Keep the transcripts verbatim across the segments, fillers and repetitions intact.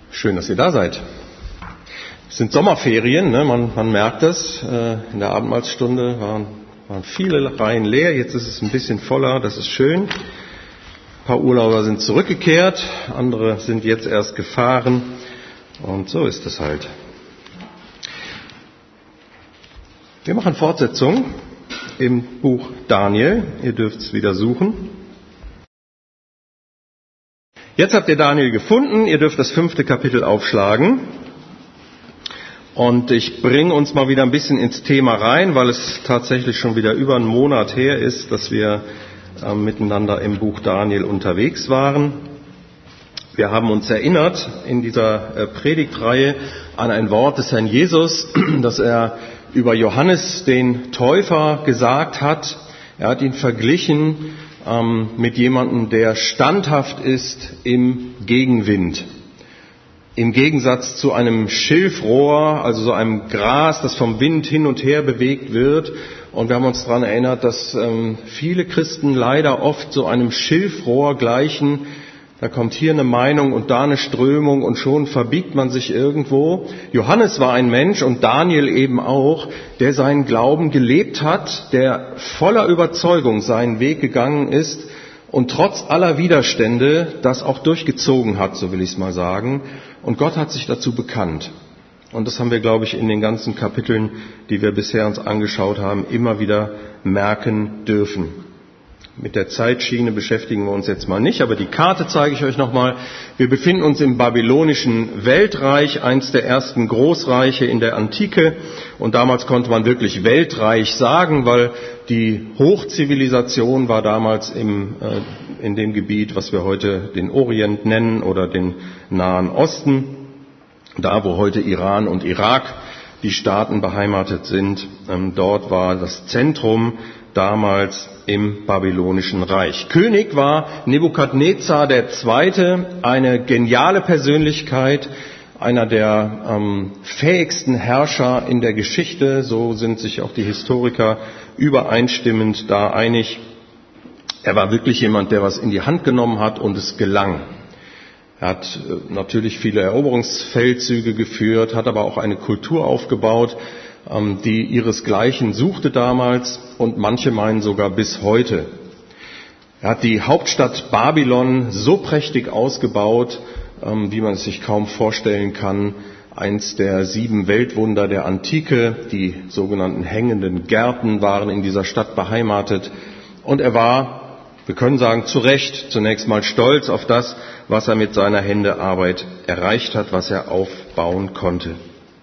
Schön, dass ihr da seid. Es sind Sommerferien, ne? man, man merkt das. Äh, in der Abendmahlsstunde waren, waren viele Reihen leer, jetzt ist es ein bisschen voller, das ist schön. Ein paar Urlauber sind zurückgekehrt, andere sind jetzt erst gefahren und so ist es halt. Wir machen Fortsetzung im Buch Daniel, ihr dürft es wieder suchen. Jetzt habt ihr Daniel gefunden, ihr dürft das fünfte Kapitel aufschlagen und ich bringe uns mal wieder ein bisschen ins Thema rein, weil es tatsächlich schon wieder über einen Monat her ist, dass wir äh, miteinander im Buch Daniel unterwegs waren. Wir haben uns erinnert in dieser äh, Predigtreihe an ein Wort des Herrn Jesus, das er über Johannes den Täufer gesagt hat. Er hat ihn verglichen ähm, mit jemandem, der standhaft ist im Gegenwind. Im Gegensatz zu einem Schilfrohr, also so einem Gras, das vom Wind hin und her bewegt wird. Und wir haben uns daran erinnert, dass ähm, viele Christen leider oft so einem Schilfrohr gleichen. Da kommt hier eine Meinung und da eine Strömung und schon verbiegt man sich irgendwo. Johannes war ein Mensch und Daniel eben auch, der seinen Glauben gelebt hat, der voller Überzeugung seinen Weg gegangen ist und trotz aller Widerstände das auch durchgezogen hat, so will ich es mal sagen. Und Gott hat sich dazu bekannt. Und das haben wir, glaube ich, in den ganzen Kapiteln, die wir bisher uns angeschaut haben, immer wieder merken dürfen. Mit der Zeitschiene beschäftigen wir uns jetzt mal nicht, aber die Karte zeige ich euch nochmal. Wir befinden uns im babylonischen Weltreich, eins der ersten Großreiche in der Antike. Und damals konnte man wirklich Weltreich sagen, weil die Hochzivilisation war damals im, äh, in dem Gebiet, was wir heute den Orient nennen oder den Nahen Osten. Da, wo heute Iran und Irak die Staaten beheimatet sind, ähm, dort war das Zentrum damals im babylonischen Reich. König war Nebukadnezar der Zweite, eine geniale Persönlichkeit, einer der ähm, fähigsten Herrscher in der Geschichte. So sind sich auch die Historiker übereinstimmend da einig. Er war wirklich jemand, der was in die Hand genommen hat und es gelang. Er hat äh, natürlich viele Eroberungsfeldzüge geführt, hat aber auch eine Kultur aufgebaut, die ihresgleichen suchte damals und manche meinen sogar bis heute. Er hat die Hauptstadt Babylon so prächtig ausgebaut, wie man es sich kaum vorstellen kann. Eins der sieben Weltwunder der Antike, die sogenannten hängenden Gärten waren in dieser Stadt beheimatet. Und er war, wir können sagen, zu Recht zunächst mal stolz auf das, was er mit seiner Händearbeit erreicht hat, was er aufbauen konnte.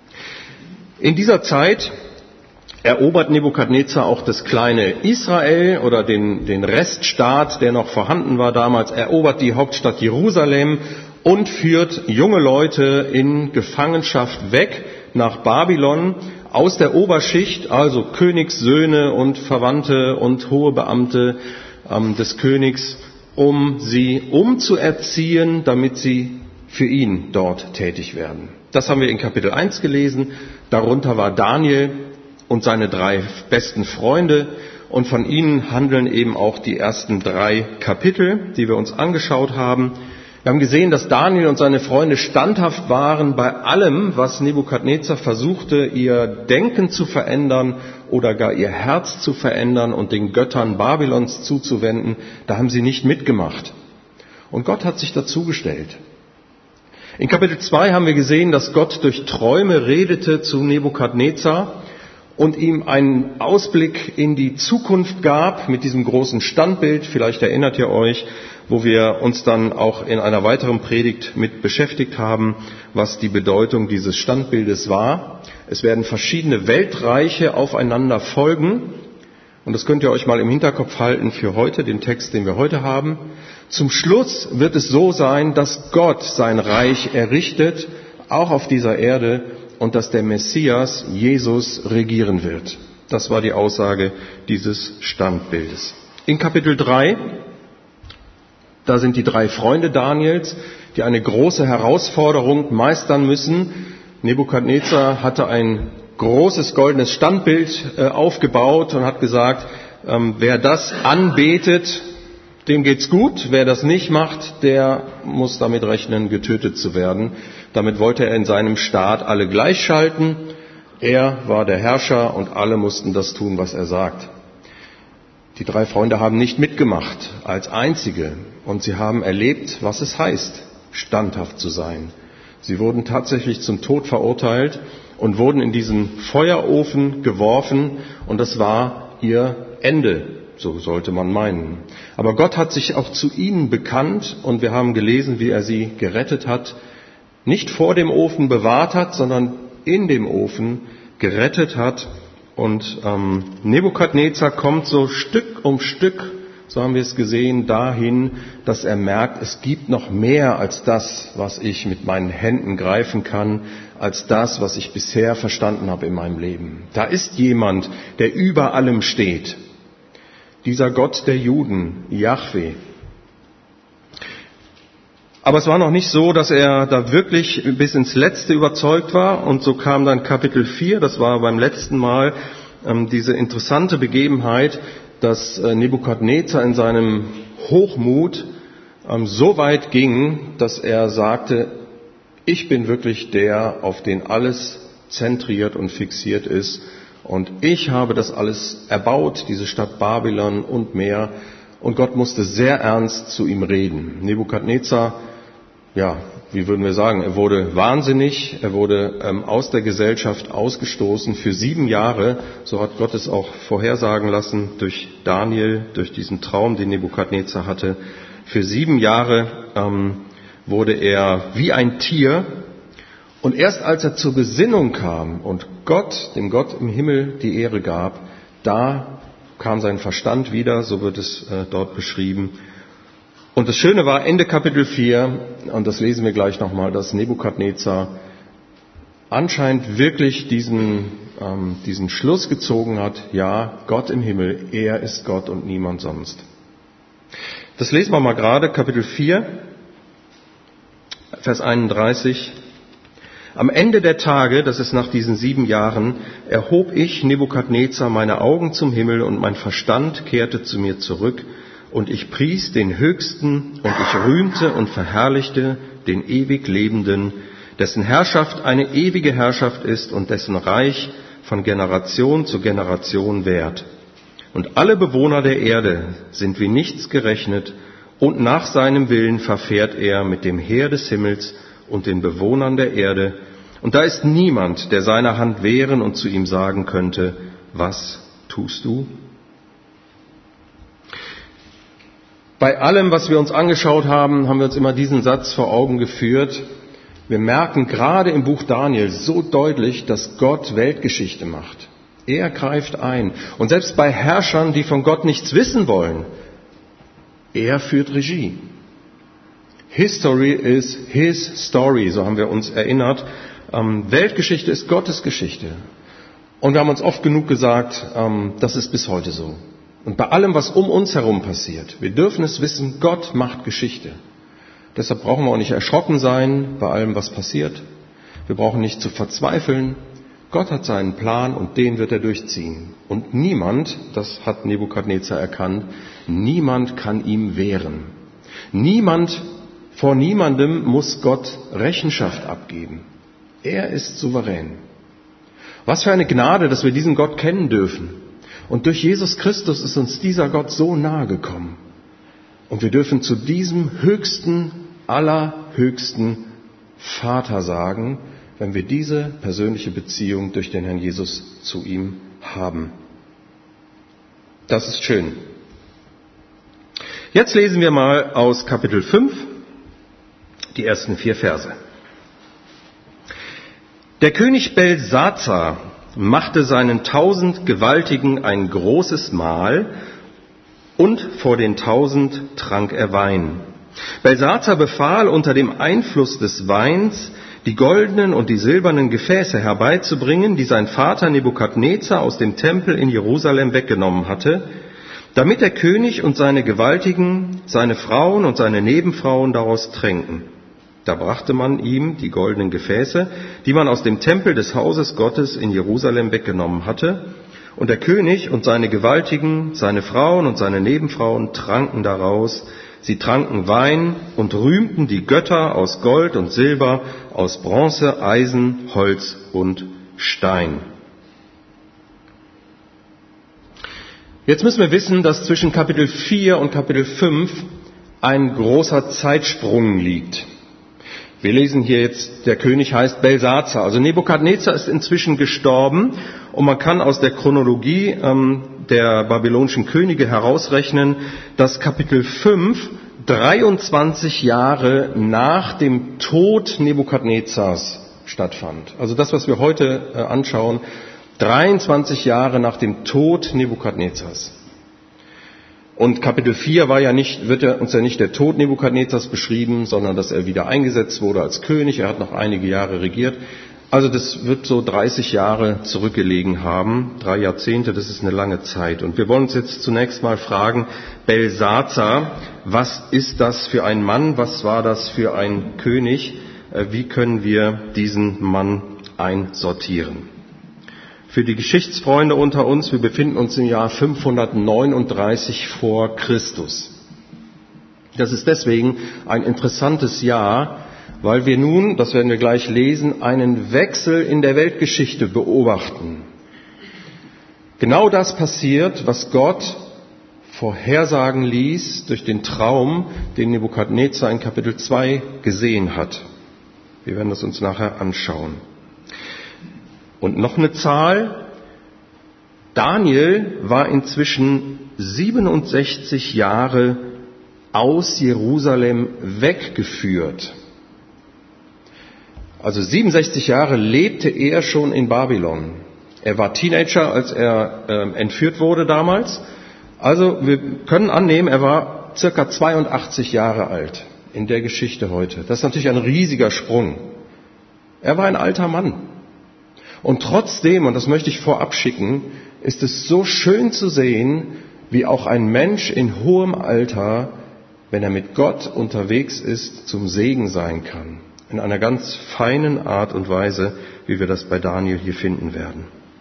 In dieser Zeit erobert Nebukadnezar auch das kleine Israel oder den, den Reststaat, der noch vorhanden war damals, erobert die Hauptstadt Jerusalem und führt junge Leute in Gefangenschaft weg nach Babylon aus der Oberschicht, also Königssöhne und Verwandte und hohe Beamte ähm, des Königs, um sie umzuerziehen, damit sie für ihn dort tätig werden. Das haben wir in Kapitel eins gelesen. Darunter war Daniel und seine drei besten Freunde. Und von ihnen handeln eben auch die ersten drei Kapitel, die wir uns angeschaut haben. Wir haben gesehen, dass Daniel und seine Freunde standhaft waren bei allem, was Nebukadnezar versuchte, ihr Denken zu verändern oder gar ihr Herz zu verändern und den Göttern Babylons zuzuwenden. Da haben sie nicht mitgemacht. Und Gott hat sich dazugestellt. In Kapitel zwei haben wir gesehen, dass Gott durch Träume redete zu Nebukadnezar und ihm einen Ausblick in die Zukunft gab mit diesem großen Standbild. Vielleicht erinnert ihr euch, wo wir uns dann auch in einer weiteren Predigt mit beschäftigt haben, was die Bedeutung dieses Standbildes war. Es werden verschiedene Weltreiche aufeinander folgen. Und das könnt ihr euch mal im Hinterkopf halten für heute, den Text, den wir heute haben. Zum Schluss wird es so sein, dass Gott sein Reich errichtet, auch auf dieser Erde, und dass der Messias, Jesus, regieren wird. Das war die Aussage dieses Standbildes. In Kapitel drei, da sind die drei Freunde Daniels, die eine große Herausforderung meistern müssen. Nebukadnezar hatte ein großes goldenes Standbild äh, aufgebaut und hat gesagt, ähm, wer das anbetet, dem geht's gut. Wer das nicht macht, der muss damit rechnen, getötet zu werden. Damit wollte er in seinem Staat alle gleichschalten. Er war der Herrscher und alle mussten das tun, was er sagt. Die drei Freunde haben nicht mitgemacht als Einzige und sie haben erlebt, was es heißt, standhaft zu sein. Sie wurden tatsächlich zum Tod verurteilt und wurden in diesen Feuerofen geworfen und das war ihr Ende, so sollte man meinen. Aber Gott hat sich auch zu ihnen bekannt und wir haben gelesen, wie er sie gerettet hat, nicht vor dem Ofen bewahrt hat, sondern in dem Ofen gerettet hat. Und ähm, Nebukadnezar kommt so Stück um Stück, so haben wir es gesehen, dahin, dass er merkt, es gibt noch mehr als das, was ich mit meinen Händen greifen kann, als das, was ich bisher verstanden habe in meinem Leben. Da ist jemand, der über allem steht. Dieser Gott der Juden, Jahwe. Aber es war noch nicht so, dass er da wirklich bis ins Letzte überzeugt war. Und so kam dann Kapitel vier, das war beim letzten Mal ähm, diese interessante Begebenheit, dass äh, Nebukadnezar in seinem Hochmut ähm, so weit ging, dass er sagte, ich bin wirklich der, auf den alles zentriert und fixiert ist. Und ich habe das alles erbaut, diese Stadt Babylon und mehr. Und Gott musste sehr ernst zu ihm reden. Nebukadnezar, ja, wie würden wir sagen, er wurde wahnsinnig, er wurde ähm, aus der Gesellschaft ausgestoßen für sieben Jahre. So hat Gott es auch vorhersagen lassen durch Daniel, durch diesen Traum, den Nebukadnezar hatte. Für sieben Jahre ähm, wurde er wie ein Tier. Und erst als er zur Besinnung kam und Gott, dem Gott im Himmel, die Ehre gab, da kam sein Verstand wieder, so wird es äh, dort beschrieben. Und das Schöne war, Ende Kapitel vier, und das lesen wir gleich nochmal, dass Nebukadnezar anscheinend wirklich diesen, ähm, diesen Schluss gezogen hat, ja, Gott im Himmel, er ist Gott und niemand sonst. Das lesen wir mal gerade, Kapitel vier, Vers einunddreißig. Am Ende der Tage, das ist nach diesen sieben Jahren, erhob ich, Nebukadnezar, meine Augen zum Himmel und mein Verstand kehrte zu mir zurück und ich pries den Höchsten und ich rühmte und verherrlichte den ewig Lebenden, dessen Herrschaft eine ewige Herrschaft ist und dessen Reich von Generation zu Generation währt. Und alle Bewohner der Erde sind wie nichts gerechnet und nach seinem Willen verfährt er mit dem Heer des Himmels und den Bewohnern der Erde. Und da ist niemand, der seine Hand wehren und zu ihm sagen könnte, was tust du? Bei allem, was wir uns angeschaut haben, haben wir uns immer diesen Satz vor Augen geführt. Wir merken gerade im Buch Daniel so deutlich, dass Gott Weltgeschichte macht. Er greift ein. Und selbst bei Herrschern, die von Gott nichts wissen wollen, er führt Regie. History is his story, so haben wir uns erinnert. Ähm, Weltgeschichte ist Gottes Geschichte. Und wir haben uns oft genug gesagt, ähm, das ist bis heute so. Und bei allem, was um uns herum passiert, wir dürfen es wissen, Gott macht Geschichte. Deshalb brauchen wir auch nicht erschrocken sein bei allem, was passiert. Wir brauchen nicht zu verzweifeln. Gott hat seinen Plan und den wird er durchziehen. Und niemand, das hat Nebukadnezar erkannt, niemand kann ihm wehren. Niemand, vor niemandem muss Gott Rechenschaft abgeben. Er ist souverän. Was für eine Gnade, dass wir diesen Gott kennen dürfen. Und durch Jesus Christus ist uns dieser Gott so nahe gekommen. Und wir dürfen zu diesem höchsten, allerhöchsten Vater sagen, wenn wir diese persönliche Beziehung durch den Herrn Jesus zu ihm haben. Das ist schön. Jetzt lesen wir mal aus Kapitel fünf die ersten vier Verse. Der König Belsazar machte seinen tausend Gewaltigen ein großes Mahl und vor den tausend trank er Wein. Belsazar befahl, unter dem Einfluss des Weins die goldenen und die silbernen Gefäße herbeizubringen, die sein Vater Nebukadnezar aus dem Tempel in Jerusalem weggenommen hatte, damit der König und seine Gewaltigen, seine Frauen und seine Nebenfrauen daraus tränken. Da brachte man ihm die goldenen Gefäße, die man aus dem Tempel des Hauses Gottes in Jerusalem weggenommen hatte, Und der König und seine Gewaltigen, seine Frauen und seine Nebenfrauen tranken daraus. Sie tranken Wein und rühmten die Götter aus Gold und Silber, aus Bronze, Eisen, Holz und Stein. Jetzt müssen wir wissen, dass zwischen Kapitel vier und Kapitel fünf ein großer Zeitsprung liegt. Wir lesen hier jetzt, der König heißt Belsazar. Also Nebukadnezar ist inzwischen gestorben und man kann aus der Chronologie ähm, der babylonischen Könige herausrechnen, dass Kapitel fünf dreiundzwanzig Jahre nach dem Tod Nebukadnezars stattfand. Also das, was wir heute äh, anschauen, dreiundzwanzig Jahre nach dem Tod Nebukadnezars. Und Kapitel vier war ja nicht, wird ja uns ja nicht der Tod Nebukadnezars beschrieben, sondern dass er wieder eingesetzt wurde als König. Er hat noch einige Jahre regiert. Also das wird so dreißig Jahre zurückgelegen haben. Drei Jahrzehnte, das ist eine lange Zeit. Und wir wollen uns jetzt zunächst mal fragen, Belsazar, was ist das für ein Mann? Was war das für ein König? Wie können wir diesen Mann einsortieren? Für die Geschichtsfreunde unter uns, wir befinden uns im Jahr fünfhundertneununddreißig vor Christus. Das ist deswegen ein interessantes Jahr, weil wir nun, das werden wir gleich lesen, einen Wechsel in der Weltgeschichte beobachten. Genau das passiert, was Gott vorhersagen ließ durch den Traum, den Nebukadnezar in Kapitel zwei gesehen hat. Wir werden das uns nachher anschauen. Und noch eine Zahl. Daniel war inzwischen siebenundsechzig Jahre aus Jerusalem weggeführt. Also siebenundsechzig Jahre lebte er schon in Babylon. Er war Teenager, als er äh, entführt wurde damals. Also wir können annehmen, er war circa zweiundachtzig Jahre alt in der Geschichte heute. Das ist natürlich ein riesiger Sprung. Er war ein alter Mann. Und trotzdem, und das möchte ich vorab schicken, ist es so schön zu sehen, wie auch ein Mensch in hohem Alter, wenn er mit Gott unterwegs ist, zum Segen sein kann. In einer ganz feinen Art und Weise, wie wir das bei Daniel hier finden werden.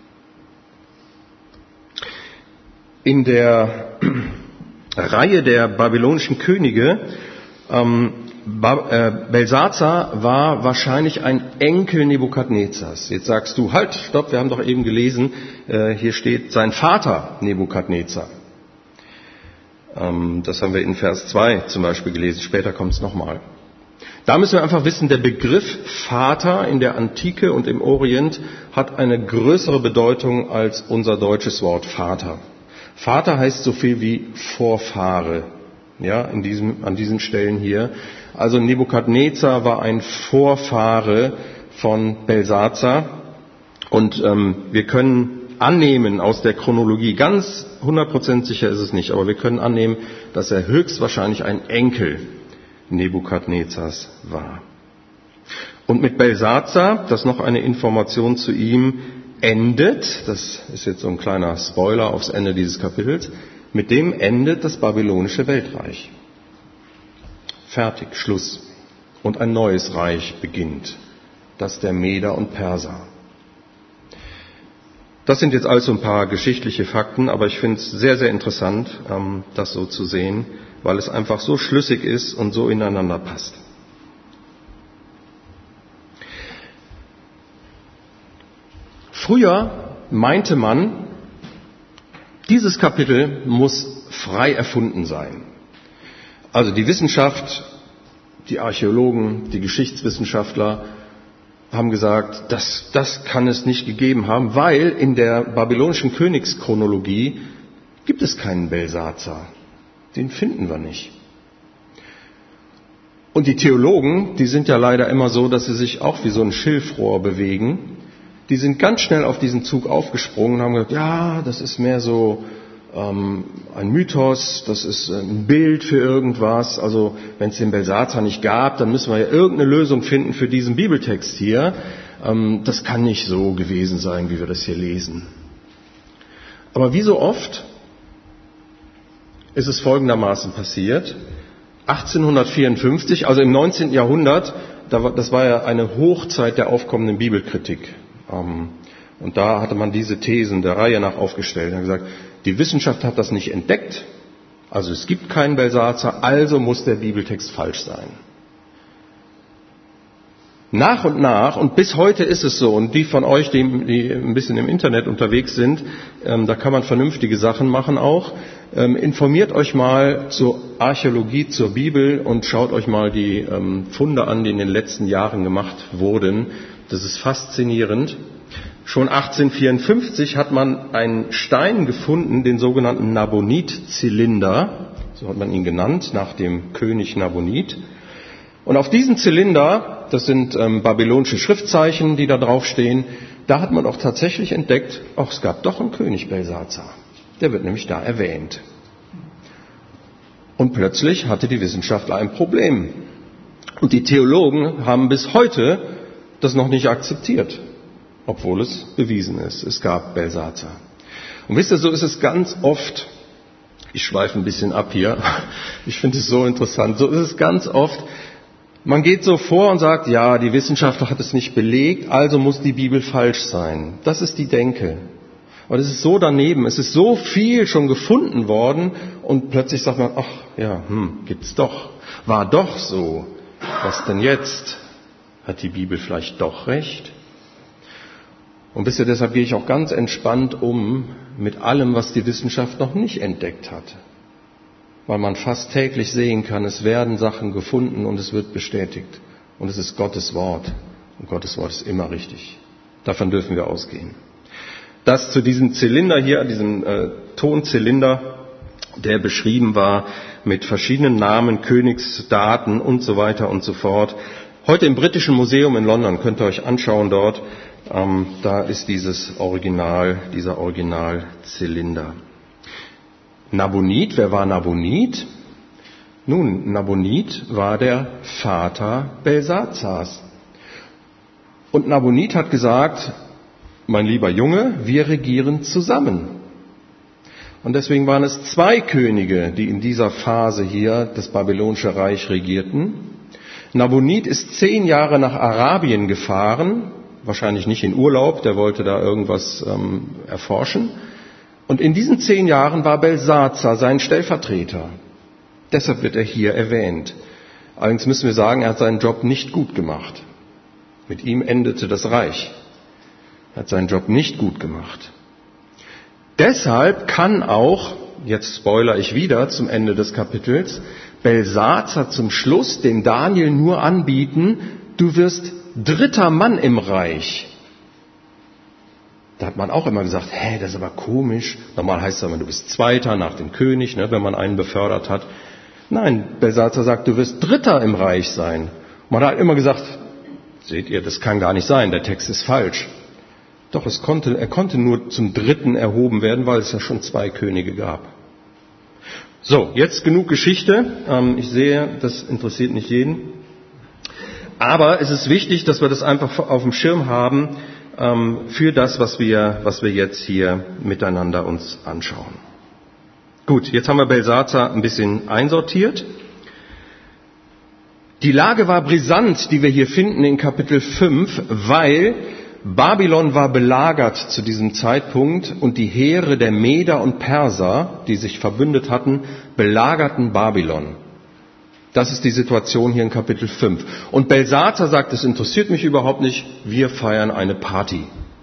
In der Reihe der babylonischen Könige, ähm, Belsazar war wahrscheinlich ein Enkel Nebukadnezars. Jetzt sagst du, halt, stopp, wir haben doch eben gelesen, äh, hier steht sein Vater Nebukadnezar. Ähm, das haben wir in Vers zwei zum Beispiel gelesen, später kommt es nochmal. Da müssen wir einfach wissen, der Begriff Vater in der Antike und im Orient hat eine größere Bedeutung als unser deutsches Wort Vater. Vater heißt so viel wie Vorfahre, ja, in diesem, an diesen Stellen hier. Also Nebukadnezar war ein Vorfahre von Belsazar und ähm, wir können annehmen aus der Chronologie, ganz hundert Prozent sicher ist es nicht, aber wir können annehmen, dass er höchstwahrscheinlich ein Enkel Nebukadnezars war. Und mit Belsazar, das noch eine Information zu ihm, endet, das ist jetzt so ein kleiner Spoiler aufs Ende dieses Kapitels, mit dem endet das babylonische Weltreich. Fertig, Schluss. Und ein neues Reich beginnt, das der Meder und Perser. Das sind jetzt also ein paar geschichtliche Fakten, aber ich finde es sehr, sehr interessant, das so zu sehen, weil es einfach so schlüssig ist und so ineinander passt. Früher meinte man, dieses Kapitel muss frei erfunden sein. Also die Wissenschaft, die Archäologen, die Geschichtswissenschaftler haben gesagt, das, das kann es nicht gegeben haben, weil in der babylonischen Königschronologie gibt es keinen Belsazar. Den finden wir nicht. Und die Theologen, die sind ja leider immer so, dass sie sich auch wie so ein Schilfrohr bewegen. Die sind ganz schnell auf diesen Zug aufgesprungen und haben gesagt, ja, das ist mehr so ähm, ein Mythos, das ist ein Bild für irgendwas. Also wenn es den Belsazar nicht gab, dann müssen wir ja irgendeine Lösung finden für diesen Bibeltext hier. Ähm, das kann nicht so gewesen sein, wie wir das hier lesen. Aber wie so oft ist es folgendermaßen passiert. achtzehnhundertvierundfünfzig, also im neunzehnten Jahrhundert, das war ja eine Hochzeit der aufkommenden Bibelkritik. Und da hatte man diese Thesen der Reihe nach aufgestellt. Er hat gesagt, die Wissenschaft hat das nicht entdeckt, also es gibt keinen Belsazar, also muss der Bibeltext falsch sein. Nach und nach, und bis heute ist es so, und die von euch, die, die ein bisschen im Internet unterwegs sind, ähm, da kann man vernünftige Sachen machen auch, ähm, informiert euch mal zur Archäologie, zur Bibel und schaut euch mal die ähm, Funde an, die in den letzten Jahren gemacht wurden. Das ist faszinierend. Schon achtzehnhundertvierundfünfzig hat man einen Stein gefunden, den sogenannten Nabonid-Zylinder, so hat man ihn genannt, nach dem König Nabonid. Und auf diesem Zylinder, das sind ähm, babylonische Schriftzeichen, die da draufstehen, da hat man auch tatsächlich entdeckt, ach, es gab doch einen König Belsazar. Der wird nämlich da erwähnt. Und plötzlich hatte die Wissenschaftler ein Problem. Und die Theologen haben bis heute das noch nicht akzeptiert, obwohl es bewiesen ist. Es gab Belsazar. Und wisst ihr, so ist es ganz oft, ich schweife ein bisschen ab hier, ich finde es so interessant, so ist es ganz oft, man geht so vor und sagt, ja, die Wissenschaft hat es nicht belegt, also muss die Bibel falsch sein. Das ist die Denke. Aber das ist so daneben. Es ist so viel schon gefunden worden und plötzlich sagt man, ach ja, hm, gibt's doch. War doch so. Was denn jetzt? Hat die Bibel vielleicht doch recht? Und wisst ihr, deshalb gehe ich auch ganz entspannt um mit allem, was die Wissenschaft noch nicht entdeckt hat. Weil man fast täglich sehen kann, es werden Sachen gefunden und es wird bestätigt. Und es ist Gottes Wort. Und Gottes Wort ist immer richtig. Davon dürfen wir ausgehen. Das zu diesem Zylinder hier, diesem äh, Tonzylinder, der beschrieben war mit verschiedenen Namen, Königsdaten und so weiter und so fort. Heute im Britischen Museum in London, könnt ihr euch anschauen dort, ähm, da ist dieses Original, dieser Originalzylinder. Nabonid, wer war Nabonid? Nun, Nabonid war der Vater Belsazars. Und Nabonid hat gesagt, mein lieber Junge, wir regieren zusammen. Und deswegen waren es zwei Könige, die in dieser Phase hier das babylonische Reich regierten. Nabonid ist zehn Jahre nach Arabien gefahren, wahrscheinlich nicht in Urlaub, der wollte da irgendwas ähm, erforschen. Und in diesen zehn Jahren war Belsazar sein Stellvertreter. Deshalb wird er hier erwähnt. Allerdings müssen wir sagen, er hat seinen Job nicht gut gemacht. Mit ihm endete das Reich. Er hat seinen Job nicht gut gemacht. Deshalb kann auch, jetzt spoilere ich wieder zum Ende des Kapitels, Belsazar zum Schluss dem Daniel nur anbieten, du wirst dritter Mann im Reich. Da hat man auch immer gesagt, hä, das ist aber komisch. Normal heißt es aber, du bist Zweiter nach dem König, ne, wenn man einen befördert hat. Nein, Belsazar sagt, du wirst Dritter im Reich sein. Man hat immer gesagt, seht ihr, das kann gar nicht sein, der Text ist falsch. Doch, es konnte, er konnte nur zum Dritten erhoben werden, weil es ja schon zwei Könige gab. So, jetzt genug Geschichte. Ähm, ich sehe, das interessiert nicht jeden. Aber es ist wichtig, dass wir das einfach auf dem Schirm haben, für das, was wir, was wir jetzt hier miteinander uns anschauen. Gut, jetzt haben wir Belsazar ein bisschen einsortiert. Die Lage war brisant, die wir hier finden in Kapitel fünf, weil Babylon war belagert zu diesem Zeitpunkt und die Heere der Meder und Perser, die sich verbündet hatten, belagerten Babylon. Das ist die Situation hier in Kapitel fünf. Und Belsazar sagt, es interessiert mich überhaupt nicht, wir feiern eine Party.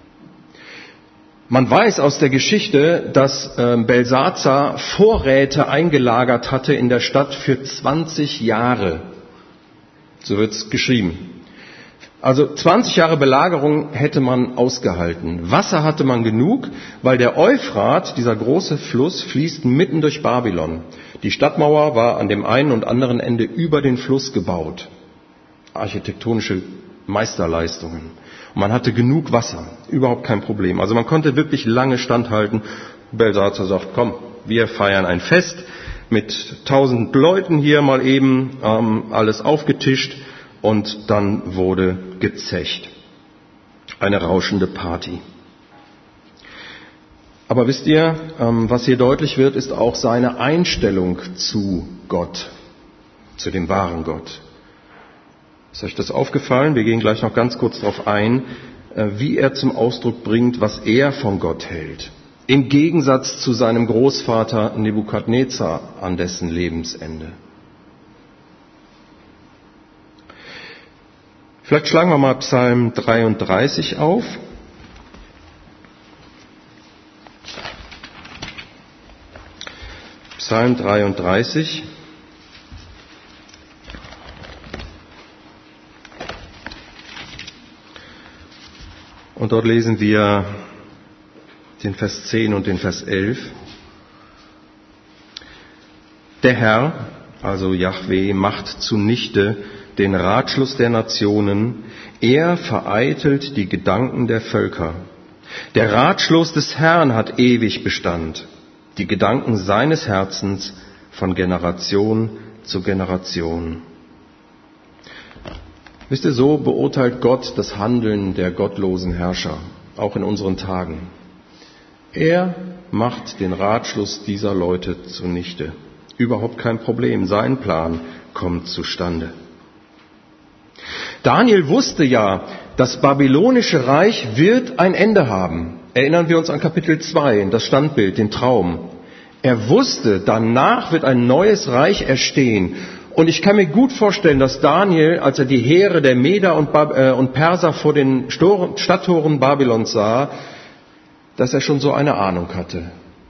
Man weiß aus der Geschichte, dass äh, Belsazar Vorräte eingelagert hatte in der Stadt für zwanzig Jahre. So wird es geschrieben. Also zwanzig Jahre Belagerung hätte man ausgehalten. Wasser hatte man genug, weil der Euphrat, dieser große Fluss, fließt mitten durch Babylon. Die Stadtmauer war an dem einen und anderen Ende über den Fluss gebaut. Architektonische Meisterleistungen. Und man hatte genug Wasser, überhaupt kein Problem. Also man konnte wirklich lange standhalten. Belsazar sagt, komm, wir feiern ein Fest mit tausend Leuten hier mal eben, ähm, alles aufgetischt. Und dann wurde gezecht. Eine rauschende Party. Aber wisst ihr, was hier deutlich wird, ist auch seine Einstellung zu Gott, zu dem wahren Gott. Ist euch das aufgefallen? Wir gehen gleich noch ganz kurz darauf ein. wie er zum Ausdruck bringt, was er von Gott hält. Im Gegensatz zu seinem Großvater Nebukadnezar an dessen Lebensende. Vielleicht schlagen wir mal Psalm dreiunddreißig auf. Psalm dreiunddreißig. Und dort lesen wir den Vers zehn und den Vers elf. Der Herr, also Jahwe, macht zunichte den Ratschluss der Nationen. Er vereitelt die Gedanken der Völker. Der Ratschluss des Herrn hat ewig Bestand. Die Gedanken seines Herzens von Generation zu Generation. Wisst ihr, so beurteilt Gott das Handeln der gottlosen Herrscher, auch in unseren Tagen. Er macht den Ratschluss dieser Leute zunichte. Überhaupt kein Problem, sein Plan kommt zustande. Daniel wusste ja, das babylonische Reich wird ein Ende haben. Erinnern wir uns an Kapitel zwei, das Standbild, den Traum. Er wusste, danach wird ein neues Reich erstehen. Und ich kann mir gut vorstellen, dass Daniel, als er die Heere der Meder und, Bab- äh, und Perser vor den Stor- Stadttoren Babylons sah, dass er schon so eine Ahnung hatte.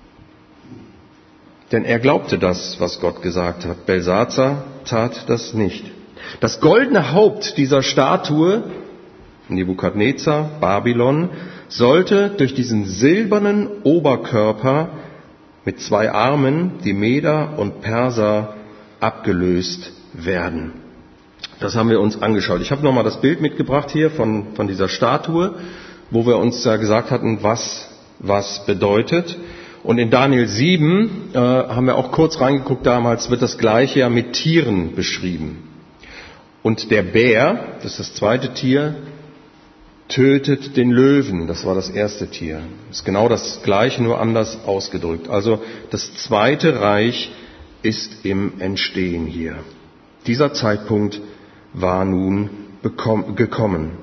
Denn er glaubte das, was Gott gesagt hat. Belsazar tat das nicht. Das goldene Haupt dieser Statue, Nebukadnezar, Babylon, sollte durch diesen silbernen Oberkörper mit zwei Armen, die Meder und Perser, abgelöst werden. Das haben wir uns angeschaut. Ich habe nochmal das Bild mitgebracht hier von, von dieser Statue, wo wir uns ja gesagt hatten, was was bedeutet. Und in Daniel sieben äh, haben wir auch kurz reingeguckt damals, wird das Gleiche ja mit Tieren beschrieben. Und der Bär, das ist das zweite Tier, tötet den Löwen. Das war das erste Tier. Das ist genau das Gleiche, nur anders ausgedrückt. Also das zweite Reich ist im Entstehen hier. Dieser Zeitpunkt war nun bekomm- gekommen.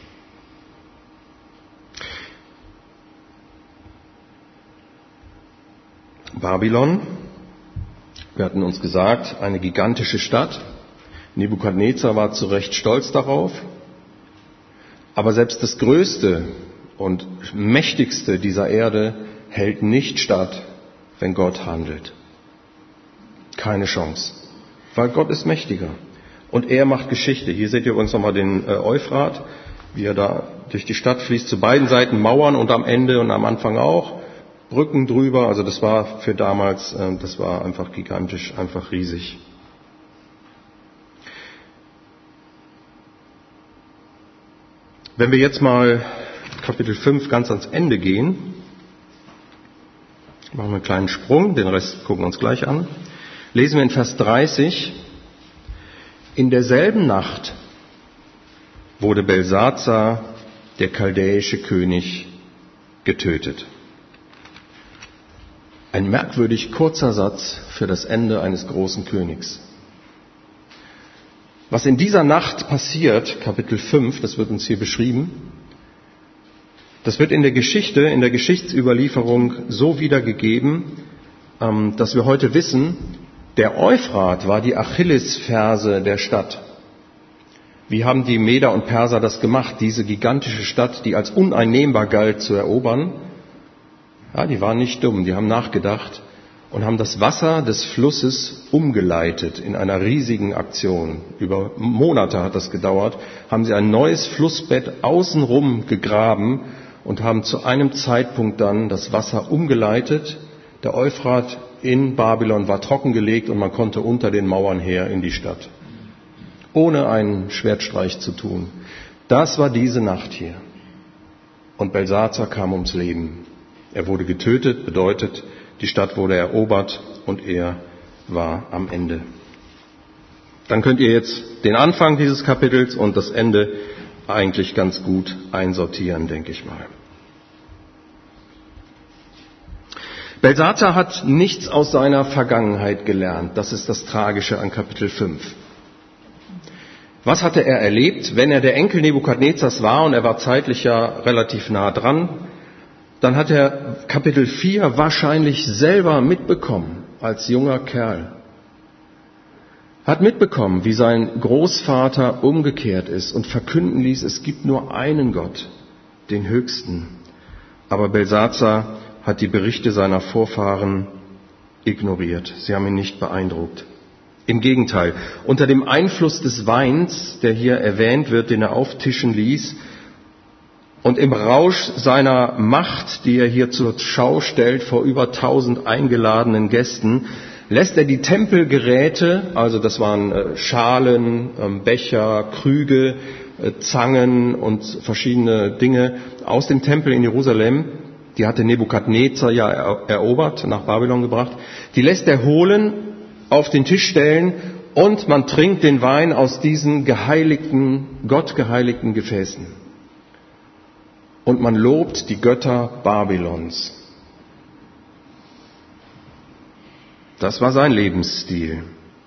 Babylon, wir hatten uns gesagt, eine gigantische Stadt. Nebukadnezar war zu Recht stolz darauf. Aber selbst das Größte und Mächtigste dieser Erde hält nicht statt, wenn Gott handelt. Keine Chance. Weil Gott ist mächtiger. Und er macht Geschichte. Hier seht ihr übrigens nochmal den äh, Euphrat, wie er da durch die Stadt fließt. Zu beiden Seiten Mauern und am Ende und am Anfang auch. Brücken drüber. Also das war für damals, äh, das war einfach gigantisch, einfach riesig. Wenn wir jetzt mal Kapitel fünf ganz ans Ende gehen, machen wir einen kleinen Sprung, den Rest gucken wir uns gleich an. Lesen wir in Vers dreißig, in derselben Nacht wurde Belsazar, der chaldäische König, getötet. Ein merkwürdig kurzer Satz für das Ende eines großen Königs. Was in dieser Nacht passiert, Kapitel fünf, das wird uns hier beschrieben, das wird in der Geschichte, in der Geschichtsüberlieferung so wiedergegeben, dass wir heute wissen, der Euphrat war die Achillesferse der Stadt. Wie haben die Meder und Perser das gemacht, diese gigantische Stadt, die als uneinnehmbar galt, zu erobern? Ja, die waren nicht dumm, die haben nachgedacht und haben das Wasser des Flusses umgeleitet in einer riesigen Aktion. Über Monate hat das gedauert, haben sie ein neues Flussbett außenrum gegraben und haben zu einem Zeitpunkt dann das Wasser umgeleitet. Der Euphrat in Babylon war trockengelegt und man konnte unter den Mauern her in die Stadt. Ohne einen Schwertstreich zu tun. Das war diese Nacht hier. Und Belsazar kam ums Leben. Er wurde getötet, bedeutet, die Stadt wurde erobert und er war am Ende. Dann könnt ihr jetzt den Anfang dieses Kapitels und das Ende eigentlich ganz gut einsortieren, denke ich mal. Belsazar hat nichts aus seiner Vergangenheit gelernt. Das ist das Tragische an Kapitel fünf. Was hatte er erlebt? Wenn er der Enkel Nebukadnezars war, und er war zeitlich ja relativ nah dran, dann hat er Kapitel vier wahrscheinlich selber mitbekommen, als junger Kerl. Hat mitbekommen, wie sein Großvater umgekehrt ist und verkünden ließ, es gibt nur einen Gott, den Höchsten. Aber Belsazar hat die Berichte seiner Vorfahren ignoriert. Sie haben ihn nicht beeindruckt. Im Gegenteil, unter dem Einfluss des Weins, der hier erwähnt wird, den er auftischen ließ, und im Rausch seiner Macht, die er hier zur Schau stellt vor über tausend eingeladenen Gästen, lässt er die Tempelgeräte, also das waren Schalen, Becher, Krüge, Zangen und verschiedene Dinge aus dem Tempel in Jerusalem, die hatte Nebukadnezar ja erobert, nach Babylon gebracht, die lässt er holen, auf den Tisch stellen und man trinkt den Wein aus diesen geheiligten, gottgeheiligten Gefäßen. Und man lobt die Götter Babylons. Das war sein Lebensstil.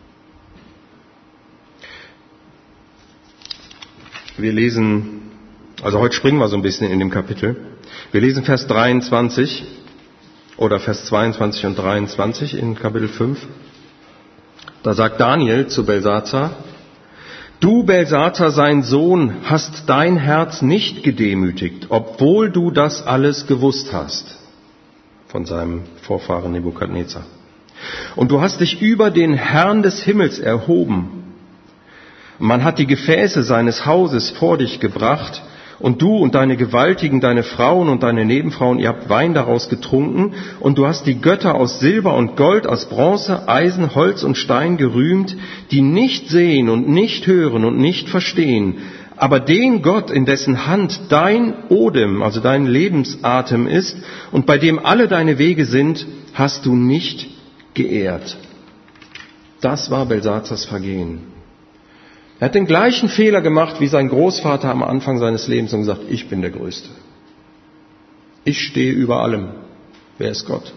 Wir lesen, also heute springen wir so ein bisschen in dem Kapitel. Wir lesen Vers dreiundzwanzig oder Vers zweiundzwanzig und dreiundzwanzig in Kapitel fünf. Da sagt Daniel zu Belsazar: Du, Belsazar, sein Sohn, hast dein Herz nicht gedemütigt, obwohl du das alles gewusst hast, von seinem Vorfahren Nebukadnezar. Und du hast dich über den Herrn des Himmels erhoben. Man hat die Gefäße seines Hauses vor dich gebracht, und du und deine Gewaltigen, deine Frauen und deine Nebenfrauen, ihr habt Wein daraus getrunken, und du hast die Götter aus Silber und Gold, aus Bronze, Eisen, Holz und Stein gerühmt, die nicht sehen und nicht hören und nicht verstehen, aber den Gott, in dessen Hand dein Odem, also dein Lebensatem ist, und bei dem alle deine Wege sind, hast du nicht geehrt. Das war Belsazars Vergehen. Er hat den gleichen Fehler gemacht wie sein Großvater am Anfang seines Lebens und gesagt, ich bin der Größte. Ich stehe über allem. Wer ist Gott?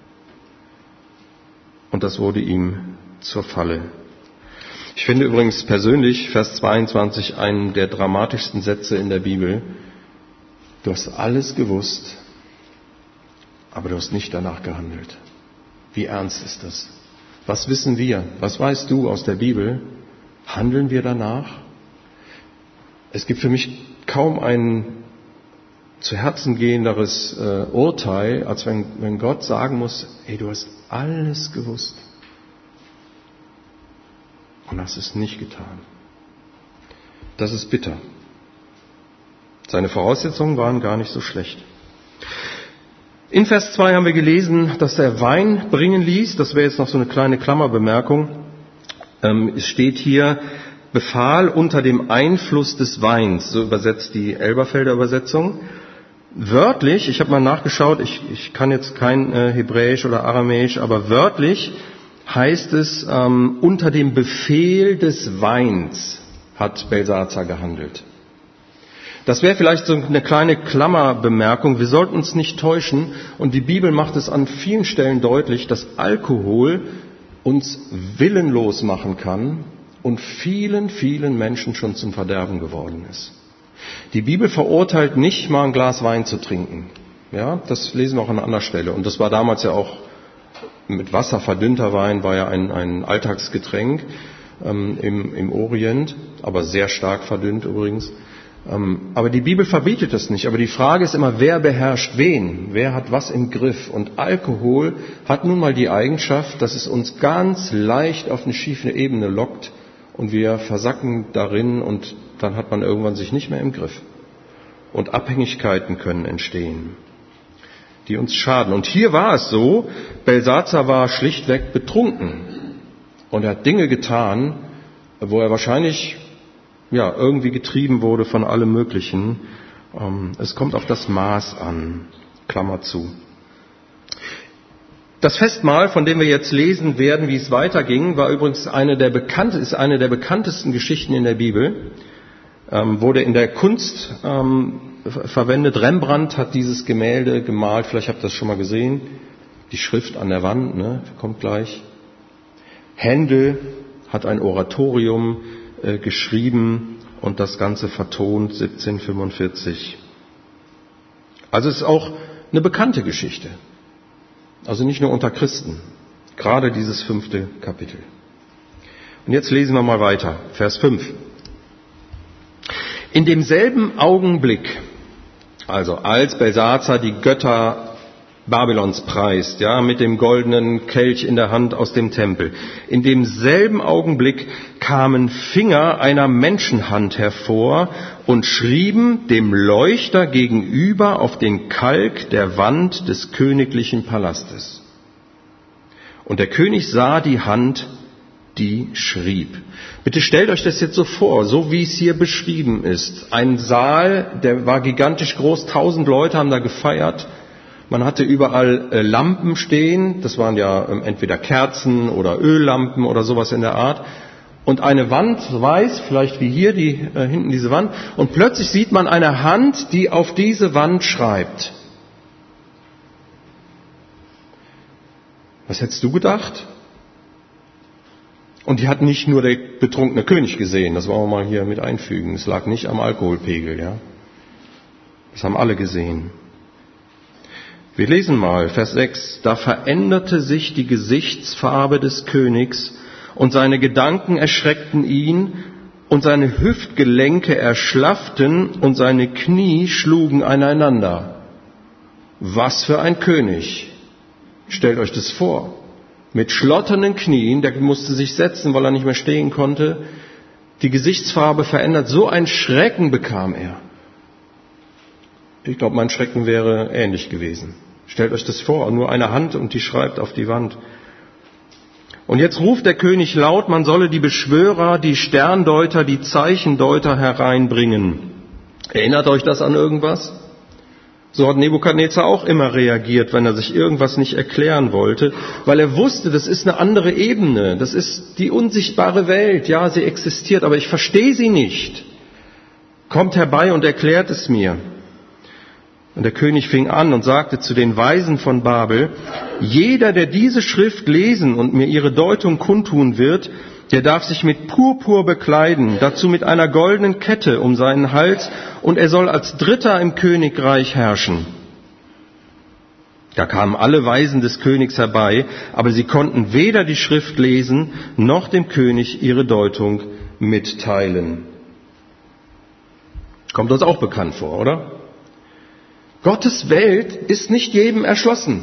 Und das wurde ihm zur Falle. Ich finde übrigens persönlich Vers zweiundzwanzig einen der dramatischsten Sätze in der Bibel. Du hast alles gewusst, aber du hast nicht danach gehandelt. Wie ernst ist das? Was wissen wir? Was weißt du aus der Bibel? Handeln wir danach? Es gibt für mich kaum ein zu Herzen gehenderes äh, Urteil, als wenn, wenn Gott sagen muss, hey, du hast alles gewusst und hast es nicht getan. Das ist bitter. Seine Voraussetzungen waren gar nicht so schlecht. In Vers zwei haben wir gelesen, dass er Wein bringen ließ. Das wäre jetzt noch so eine kleine Klammerbemerkung. Es steht hier, befahl unter dem Einfluss des Weins, so übersetzt die Elberfelder Übersetzung. Wörtlich, ich habe mal nachgeschaut, ich, ich kann jetzt kein äh, Hebräisch oder Aramäisch, aber wörtlich heißt es, ähm, unter dem Befehl des Weins hat Belsazar gehandelt. Das wäre vielleicht so eine kleine Klammerbemerkung. Wir sollten uns nicht täuschen, und die Bibel macht es an vielen Stellen deutlich, dass Alkohol uns willenlos machen kann und vielen, vielen Menschen schon zum Verderben geworden ist. Die Bibel verurteilt nicht, mal ein Glas Wein zu trinken. Ja, das lesen wir auch an anderer Stelle. Und das war damals ja auch mit Wasser verdünnter Wein, war ja ein, ein Alltagsgetränk ähm, im, im Orient, aber sehr stark verdünnt übrigens. Aber die Bibel verbietet es nicht. Aber die Frage ist immer, wer beherrscht wen? Wer hat was im Griff? Und Alkohol hat nun mal die Eigenschaft, dass es uns ganz leicht auf eine schiefe Ebene lockt und wir versacken darin und dann hat man irgendwann sich nicht mehr im Griff. Und Abhängigkeiten können entstehen, die uns schaden. Und hier war es so, Belsazar war schlichtweg betrunken und er hat Dinge getan, wo er wahrscheinlich ja, irgendwie getrieben wurde von allem Möglichen. Es kommt auf das Maß an. Klammer zu. Das Festmahl, von dem wir jetzt lesen werden, wie es weiterging, war übrigens eine der bekannte, ist eine der bekanntesten Geschichten in der Bibel. Ähm, wurde in der Kunst ähm, verwendet. Rembrandt hat dieses Gemälde gemalt. Vielleicht habt ihr das schon mal gesehen. Die Schrift an der Wand, ne, kommt gleich. Händel hat ein Oratorium äh, geschrieben und das Ganze vertont siebzehnhundertfünfundvierzig. Also es ist auch eine bekannte Geschichte. Also nicht nur unter Christen. Gerade dieses fünfte Kapitel. Und jetzt lesen wir mal weiter. Vers fünf. In demselben Augenblick, also als Belsazar die Götter Babylons preist, ja, mit dem goldenen Kelch in der Hand aus dem Tempel. In demselben Augenblick kamen Finger einer Menschenhand hervor und schrieben dem Leuchter gegenüber auf den Kalk der Wand des königlichen Palastes. Und der König sah die Hand, die schrieb. Bitte stellt euch das jetzt so vor, so wie es hier beschrieben ist. Ein Saal, der war gigantisch groß, tausend Leute haben da gefeiert. Man hatte überall äh, Lampen stehen, das waren ja ähm, entweder Kerzen oder Öllampen oder sowas in der Art. Und eine Wand, weiß, vielleicht wie hier, die äh, hinten diese Wand. Und plötzlich sieht man eine Hand, die auf diese Wand schreibt. Was hättest du gedacht? Und die hat nicht nur der betrunkene König gesehen, das wollen wir mal hier mit einfügen. Es lag nicht am Alkoholpegel, ja. Das haben alle gesehen. Wir lesen mal Vers sechs. Da veränderte sich die Gesichtsfarbe des Königs und seine Gedanken erschreckten ihn und seine Hüftgelenke erschlafften und seine Knie schlugen aneinander. Was für ein König! Stellt euch das vor. Mit schlotternden Knien, der musste sich setzen, weil er nicht mehr stehen konnte. Die Gesichtsfarbe verändert, so ein Schrecken bekam er. Ich glaube, mein Schrecken wäre ähnlich gewesen. Stellt euch das vor, nur eine Hand und die schreibt auf die Wand. Und jetzt ruft der König laut, man solle die Beschwörer, die Sterndeuter, die Zeichendeuter hereinbringen. Erinnert euch das an irgendwas? So hat Nebukadnezar auch immer reagiert, wenn er sich irgendwas nicht erklären wollte, weil er wusste, das ist eine andere Ebene, das ist die unsichtbare Welt, ja, sie existiert, aber ich verstehe sie nicht. Kommt herbei und erklärt es mir. Und der König fing an und sagte zu den Weisen von Babel, jeder, der diese Schrift lesen und mir ihre Deutung kundtun wird, der darf sich mit Purpur bekleiden, dazu mit einer goldenen Kette um seinen Hals, und er soll als Dritter im Königreich herrschen. Da kamen alle Weisen des Königs herbei, aber sie konnten weder die Schrift lesen, noch dem König ihre Deutung mitteilen. Kommt uns auch bekannt vor, oder? Gottes Welt ist nicht jedem erschlossen.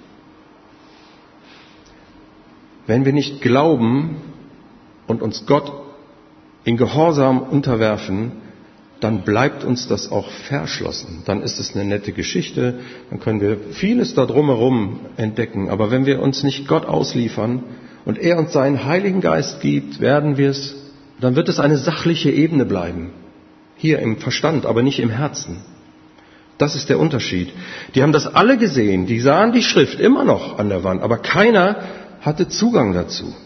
Wenn wir nicht glauben und uns Gott in Gehorsam unterwerfen, dann bleibt uns das auch verschlossen. Dann ist es eine nette Geschichte, dann können wir vieles da drumherum entdecken. Aber wenn wir uns nicht Gott ausliefern und er uns seinen Heiligen Geist gibt, werden wir es, dann wird es eine sachliche Ebene bleiben. Hier im Verstand, aber nicht im Herzen. Das ist der Unterschied. Die haben das alle gesehen, die sahen die Schrift immer noch an der Wand, aber keiner hatte Zugang dazu.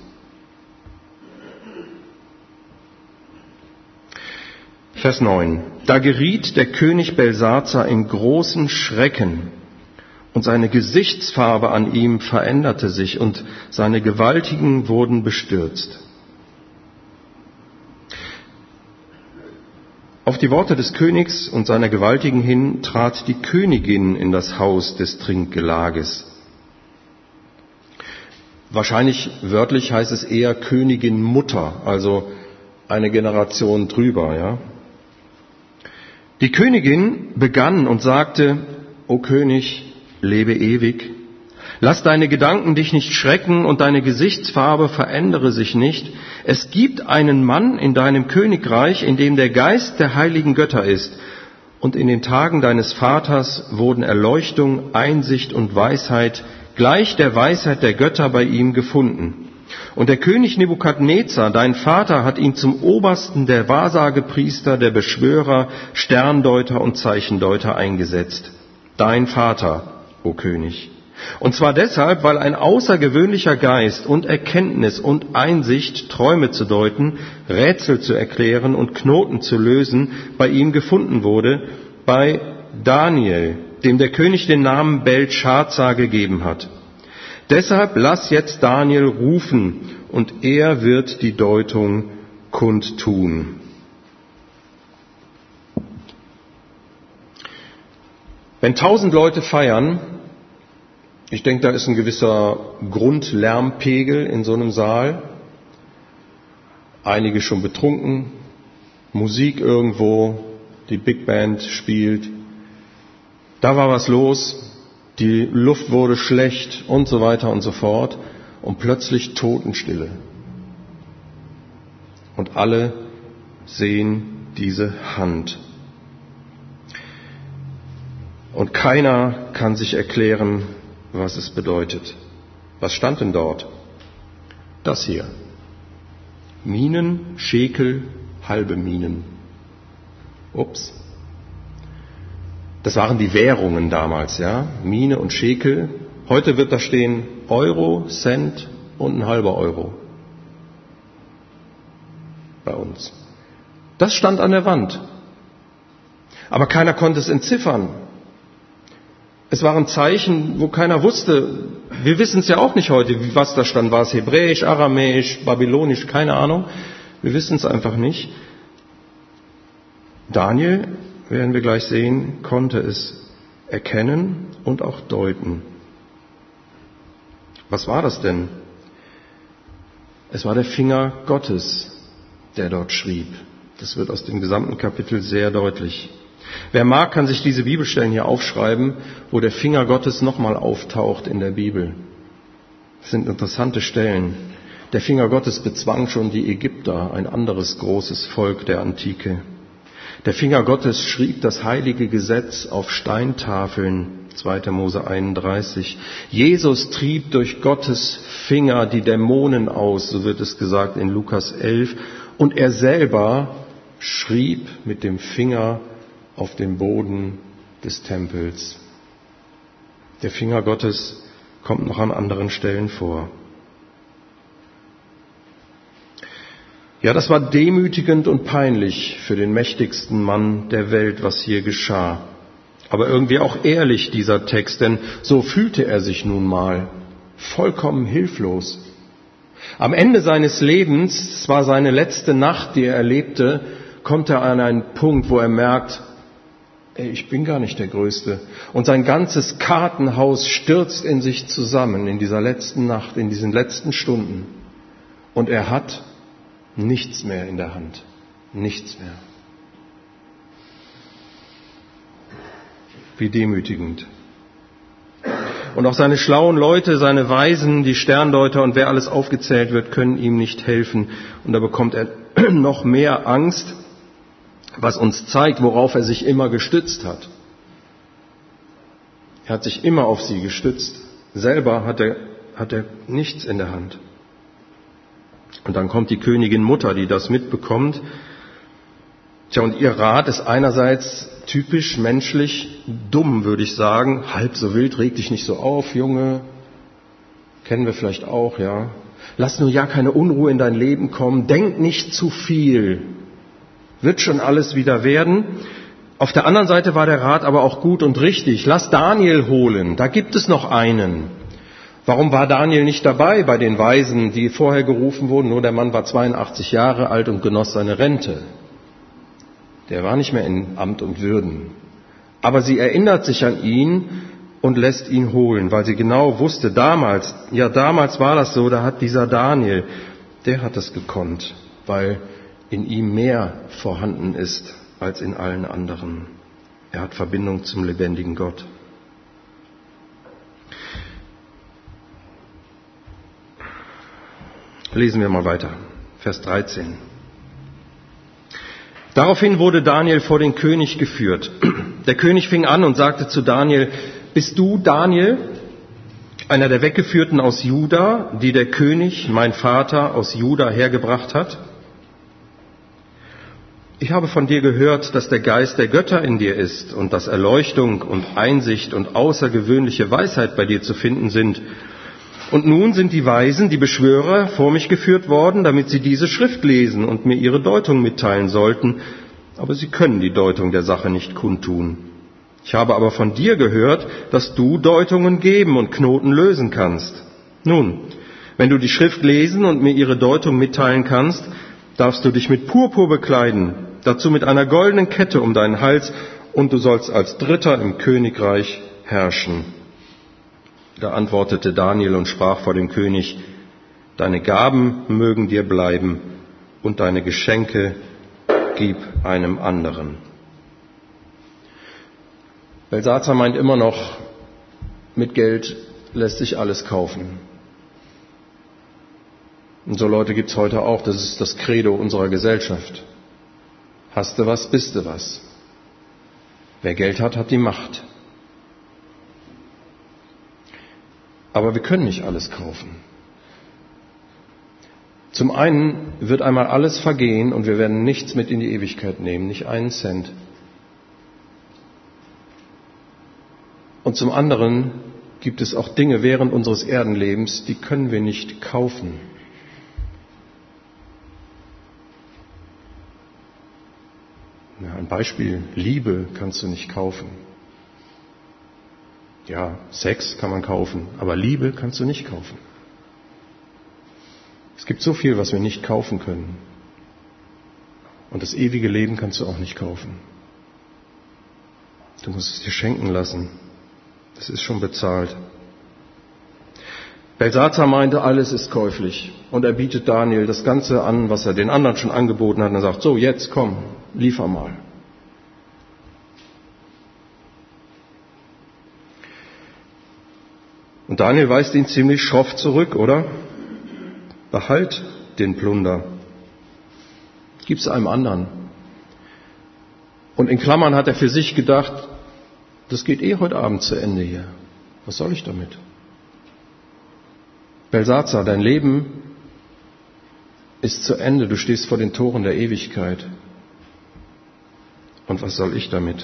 Vers neun. Da geriet der König Belsazar in großen Schrecken und seine Gesichtsfarbe an ihm veränderte sich und seine Gewaltigen wurden bestürzt. Auf die Worte des Königs und seiner Gewaltigen hin trat die Königin in das Haus des Trinkgelages. Wahrscheinlich wörtlich heißt es eher Königin Mutter, also eine Generation drüber, ja. Die Königin begann und sagte, O König, lebe ewig. Lass deine Gedanken dich nicht schrecken und deine Gesichtsfarbe verändere sich nicht. Es gibt einen Mann in deinem Königreich, in dem der Geist der heiligen Götter ist. Und in den Tagen deines Vaters wurden Erleuchtung, Einsicht und Weisheit gleich der Weisheit der Götter bei ihm gefunden. Und der König Nebukadnezar, dein Vater, hat ihn zum Obersten der Wahrsagepriester, der Beschwörer, Sterndeuter und Zeichendeuter eingesetzt. Dein Vater, o König. Und zwar deshalb, weil ein außergewöhnlicher Geist und Erkenntnis und Einsicht, Träume zu deuten, Rätsel zu erklären und Knoten zu lösen, bei ihm gefunden wurde, bei Daniel, dem der König den Namen Beltschazar gegeben hat. Deshalb lass jetzt Daniel rufen, und er wird die Deutung kundtun. Wenn tausend Leute feiern, ich denke, da ist ein gewisser Grundlärmpegel in so einem Saal. Einige schon betrunken, Musik irgendwo, die Big Band spielt. Da war was los, die Luft wurde schlecht und so weiter und so fort. Und plötzlich Totenstille. Und alle sehen diese Hand. Und keiner kann sich erklären, was es bedeutet. Was stand denn dort? Das hier. Minen, Schekel, halbe Minen. Ups. Das waren die Währungen damals, ja. Mine und Schekel. Heute wird da stehen Euro, Cent und ein halber Euro. Bei uns. Das stand an der Wand. Aber keiner konnte es entziffern. Es waren Zeichen, wo keiner wusste. Wir wissen es ja auch nicht heute, was da stand. War es Hebräisch, Aramäisch, Babylonisch, keine Ahnung. Wir wissen es einfach nicht. Daniel, werden wir gleich sehen, konnte es erkennen und auch deuten. Was war das denn? Es war der Finger Gottes, der dort schrieb. Das wird aus dem gesamten Kapitel sehr deutlich. Wer mag, kann sich diese Bibelstellen hier aufschreiben, wo der Finger Gottes nochmal auftaucht in der Bibel. Das sind interessante Stellen. Der Finger Gottes bezwang schon die Ägypter, ein anderes großes Volk der Antike. Der Finger Gottes schrieb das heilige Gesetz auf Steintafeln, zweiter Mose einunddreißig. Jesus trieb durch Gottes Finger die Dämonen aus, so wird es gesagt in Lukas elf. Und er selber schrieb mit dem Finger auf dem Boden des Tempels. Der Finger Gottes kommt noch an anderen Stellen vor. Ja, das war demütigend und peinlich für den mächtigsten Mann der Welt, was hier geschah. Aber irgendwie auch ehrlich, dieser Text, denn so fühlte er sich nun mal, vollkommen hilflos. Am Ende seines Lebens, es war seine letzte Nacht, die er erlebte, kommt er an einen Punkt, wo er merkt, ey, ich bin gar nicht der Größte. Und sein ganzes Kartenhaus stürzt in sich zusammen in dieser letzten Nacht, in diesen letzten Stunden. Und er hat nichts mehr in der Hand. Nichts mehr. Wie demütigend. Und auch seine schlauen Leute, seine Weisen, die Sterndeuter und wer alles aufgezählt wird, können ihm nicht helfen. Und da bekommt er noch mehr Angst, was uns zeigt, worauf er sich immer gestützt hat. Er hat sich immer auf sie gestützt. Selber hat er, hat er nichts in der Hand. Und dann kommt die Königin Mutter, die das mitbekommt. Tja, und ihr Rat ist einerseits typisch menschlich dumm, würde ich sagen. Halb so wild, reg dich nicht so auf, Junge. Kennen wir vielleicht auch, ja. Lass nur ja keine Unruhe in dein Leben kommen. Denk nicht zu viel. Wird schon alles wieder werden. Auf der anderen Seite war der Rat aber auch gut und richtig. Lass Daniel holen. Da gibt es noch einen. Warum war Daniel nicht dabei bei den Weisen, die vorher gerufen wurden? Nur der Mann war zweiundachtzig Jahre alt und genoss seine Rente. Der war nicht mehr in Amt und Würden. Aber sie erinnert sich an ihn und lässt ihn holen, weil sie genau wusste, damals, ja damals war das so, da hat dieser Daniel, der hat es gekonnt, weil in ihm mehr vorhanden ist als in allen anderen. Er hat Verbindung zum lebendigen Gott. Lesen wir mal weiter, Vers dreizehn. Daraufhin wurde Daniel vor den König geführt. Der König fing an und sagte zu Daniel, bist du Daniel, einer der Weggeführten aus Juda, die der König, mein Vater, aus Juda hergebracht hat? Ich habe von dir gehört, dass der Geist der Götter in dir ist und dass Erleuchtung und Einsicht und außergewöhnliche Weisheit bei dir zu finden sind. Und nun sind die Weisen, die Beschwörer, vor mich geführt worden, damit sie diese Schrift lesen und mir ihre Deutung mitteilen sollten. Aber sie können die Deutung der Sache nicht kundtun. Ich habe aber von dir gehört, dass du Deutungen geben und Knoten lösen kannst. Nun, wenn du die Schrift lesen und mir ihre Deutung mitteilen kannst, darfst du dich mit Purpur bekleiden, dazu mit einer goldenen Kette um deinen Hals, und du sollst als Dritter im Königreich herrschen. Da antwortete Daniel und sprach vor dem König: Deine Gaben mögen dir bleiben und deine Geschenke gib einem anderen. Belsazar meint immer noch, mit Geld lässt sich alles kaufen. Und so Leute gibt's heute auch, das ist das Credo unserer Gesellschaft. Hast du was, bist du was. Wer Geld hat, hat die Macht. Aber wir können nicht alles kaufen. Zum einen wird einmal alles vergehen und wir werden nichts mit in die Ewigkeit nehmen, nicht einen Cent. Und zum anderen gibt es auch Dinge während unseres Erdenlebens, die können wir nicht kaufen. Ja, ein Beispiel: Liebe kannst du nicht kaufen. Ja, Sex kann man kaufen, aber Liebe kannst du nicht kaufen. Es gibt so viel, was wir nicht kaufen können. Und das ewige Leben kannst du auch nicht kaufen. Du musst es dir schenken lassen. Das ist schon bezahlt. Belsazar meinte, alles ist käuflich. Und er bietet Daniel das Ganze an, was er den anderen schon angeboten hat. Und er sagt, so, jetzt komm, liefer mal. Und Daniel weist ihn ziemlich schroff zurück, oder? Behalt den Plunder. Gib's einem anderen. Und in Klammern hat er für sich gedacht, das geht eh heute Abend zu Ende hier. Was soll ich damit? Belsazar, dein Leben ist zu Ende. Du stehst vor den Toren der Ewigkeit. Und was soll ich damit?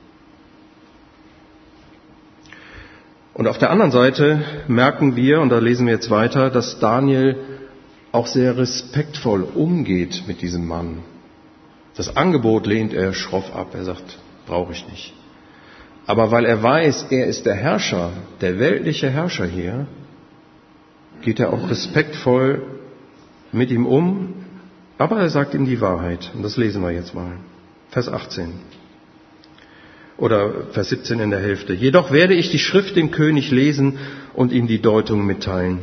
Und auf der anderen Seite merken wir, und da lesen wir jetzt weiter, dass Daniel auch sehr respektvoll umgeht mit diesem Mann. Das Angebot lehnt er schroff ab. Er sagt, brauche ich nicht. Aber weil er weiß, er ist der Herrscher, der weltliche Herrscher hier, geht er auch respektvoll mit ihm um, aber er sagt ihm die Wahrheit. Und das lesen wir jetzt mal. Vers achtzehn. Oder Vers siebzehn in der Hälfte. Jedoch werde ich die Schrift dem König lesen und ihm die Deutung mitteilen.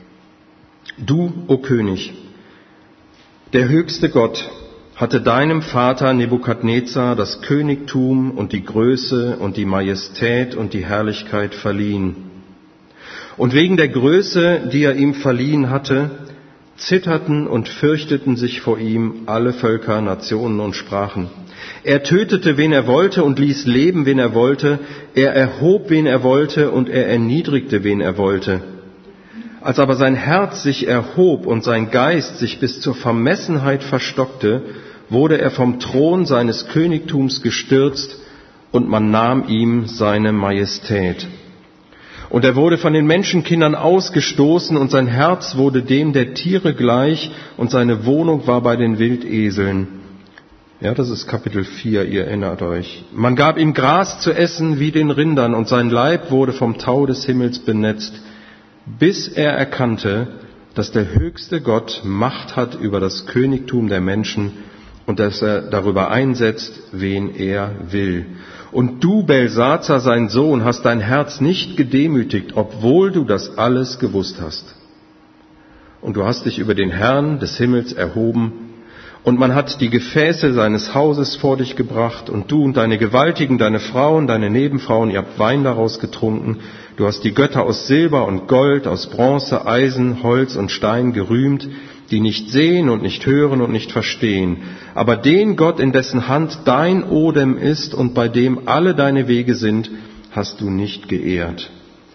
Du, o König, der höchste Gott, hatte deinem Vater Nebukadnezar das Königtum und die Größe und die Majestät und die Herrlichkeit verliehen. Und wegen der Größe, die er ihm verliehen hatte, zitterten und fürchteten sich vor ihm alle Völker, Nationen und Sprachen. Er tötete, wen er wollte, und ließ leben, wen er wollte. Er erhob, wen er wollte, und er erniedrigte, wen er wollte. Als aber sein Herz sich erhob und sein Geist sich bis zur Vermessenheit verstockte, wurde er vom Thron seines Königtums gestürzt, und man nahm ihm seine Majestät. Und er wurde von den Menschenkindern ausgestoßen, und sein Herz wurde dem der Tiere gleich, und seine Wohnung war bei den Wildeseln. Ja, das ist Kapitel vier, ihr erinnert euch. Man gab ihm Gras zu essen wie den Rindern, und sein Leib wurde vom Tau des Himmels benetzt, bis er erkannte, dass der höchste Gott Macht hat über das Königtum der Menschen und dass er darüber einsetzt, wen er will. Und du, Belsazar, sein Sohn, hast dein Herz nicht gedemütigt, obwohl du das alles gewusst hast. Und du hast dich über den Herrn des Himmels erhoben, und man hat die Gefäße seines Hauses vor dich gebracht, und du und deine Gewaltigen, deine Frauen, deine Nebenfrauen, ihr habt Wein daraus getrunken. Du hast die Götter aus Silber und Gold, aus Bronze, Eisen, Holz und Stein gerühmt, die nicht sehen und nicht hören und nicht verstehen. Aber den Gott, in dessen Hand dein Odem ist und bei dem alle deine Wege sind, hast du nicht geehrt.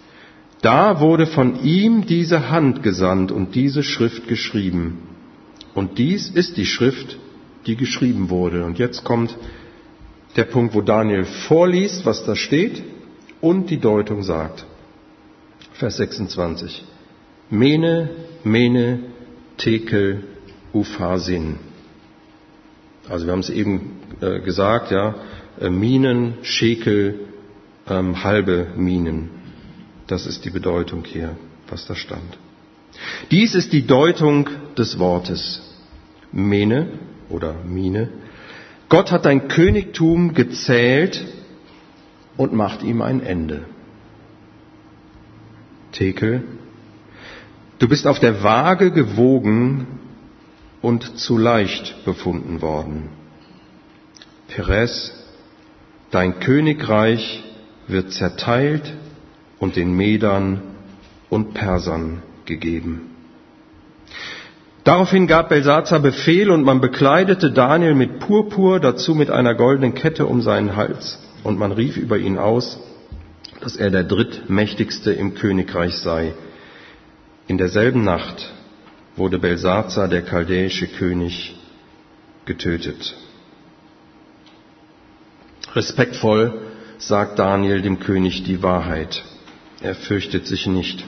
Da wurde von ihm diese Hand gesandt und diese Schrift geschrieben. Und dies ist die Schrift, die geschrieben wurde. Und jetzt kommt der Punkt, wo Daniel vorliest, was da steht, und die Deutung sagt. Vers sechsundzwanzig. Mene, Mene, Tekel, Upharsin. Also wir haben es eben äh, gesagt, ja, äh, Minen, Schekel, ähm, halbe Minen. Das ist die Bedeutung hier, was da stand. Dies ist die Deutung des Wortes. Mene oder Mine, Gott hat dein Königtum gezählt und macht ihm ein Ende. Tekel, du bist auf der Waage gewogen und zu leicht befunden worden. Peres, dein Königreich wird zerteilt und den Medern und Persern gegeben. Daraufhin gab Belsazar Befehl und man bekleidete Daniel mit Purpur, dazu mit einer goldenen Kette um seinen Hals. Und man rief über ihn aus, dass er der drittmächtigste im Königreich sei. In derselben Nacht wurde Belsazar, der chaldäische König, getötet. Respektvoll sagt Daniel dem König die Wahrheit. Er fürchtet sich nicht.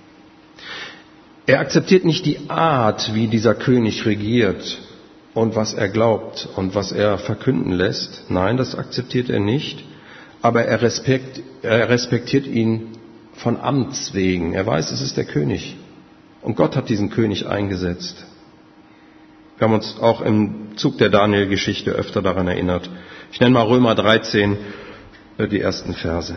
Er akzeptiert nicht die Art, wie dieser König regiert und was er glaubt und was er verkünden lässt. Nein, das akzeptiert er nicht. Aber er, respekt, er respektiert ihn von Amts wegen. Er weiß, es ist der König. Und Gott hat diesen König eingesetzt. Wir haben uns auch im Zug der Daniel-Geschichte öfter daran erinnert. Ich nenne mal Römer dreizehn, die ersten Verse.